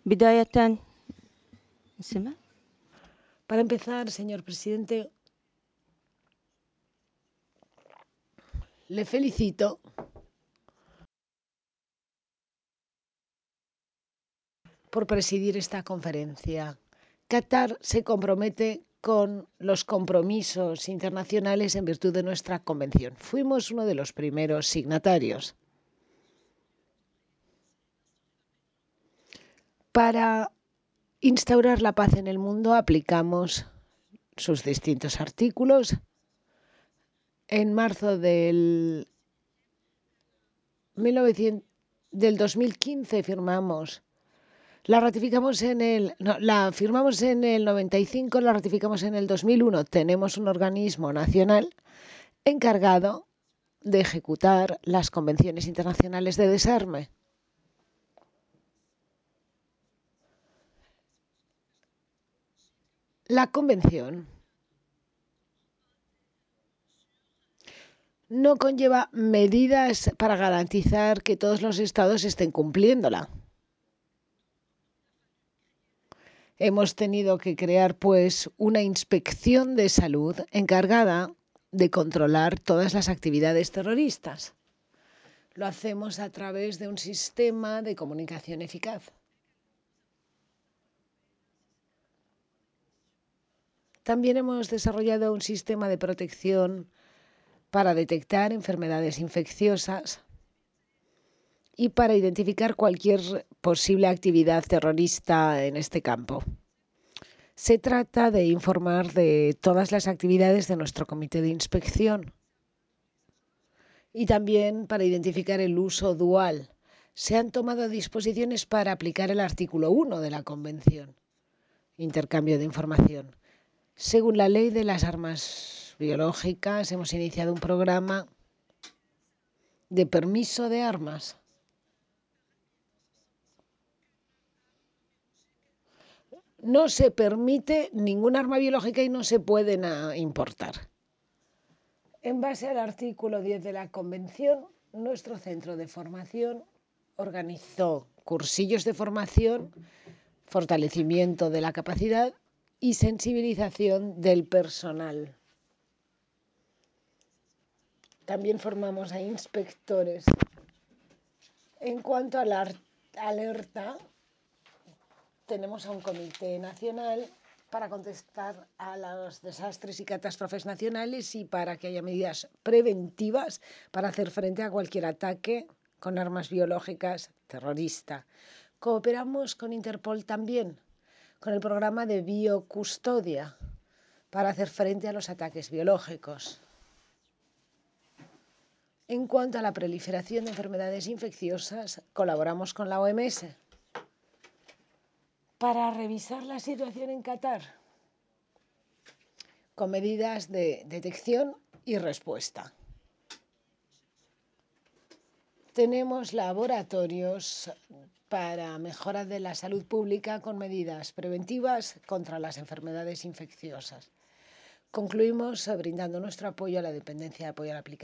بداية اسمه. Para empezar, señor presidente, le felicito por presidir esta conferencia. Qatar se compromete con los compromisos internacionales en virtud de nuestra convención. Fuimos uno de los primeros signatarios. Para instaurar la paz en el mundo aplicamos sus distintos artículos. En marzo del 2015 la firmamos en el 95, la ratificamos en el 2001. Tenemos un organismo nacional encargado de ejecutar las convenciones internacionales de desarme. La convención no conlleva medidas para garantizar que todos los estados estén cumpliéndola. Hemos tenido que crear, pues, una inspección de salud encargada de controlar todas las actividades terroristas. Lo hacemos a través de un sistema de comunicación eficaz. También hemos desarrollado un sistema de protección para detectar enfermedades infecciosas y para identificar cualquier posible actividad terrorista en este campo. Se trata de informar de todas las actividades de nuestro comité de inspección y también para identificar el uso dual. Se han tomado disposiciones para aplicar el artículo 1 de la Convención, intercambio de información. Según la ley de las armas biológicas, hemos iniciado un programa de permiso de armas. No se permite ningún arma biológica y no se pueden importar. En base al artículo 10 de la Convención, nuestro centro de formación organizó cursillos de formación, fortalecimiento de la capacidad y sensibilización del personal. También formamos a inspectores. En cuanto a la alerta, tenemos a un comité nacional para contestar a los desastres y catástrofes nacionales y para que haya medidas preventivas para hacer frente a cualquier ataque con armas biológicas terrorista. Cooperamos con Interpol también, con el programa de biocustodia para hacer frente a los ataques biológicos. En cuanto a la proliferación de enfermedades infecciosas, colaboramos con la OMS para revisar la situación en Qatar con medidas de detección y respuesta. Tenemos laboratorios para mejora de la salud pública con medidas preventivas contra las enfermedades infecciosas. Concluimos brindando nuestro apoyo a la dependencia de apoyo a la aplicación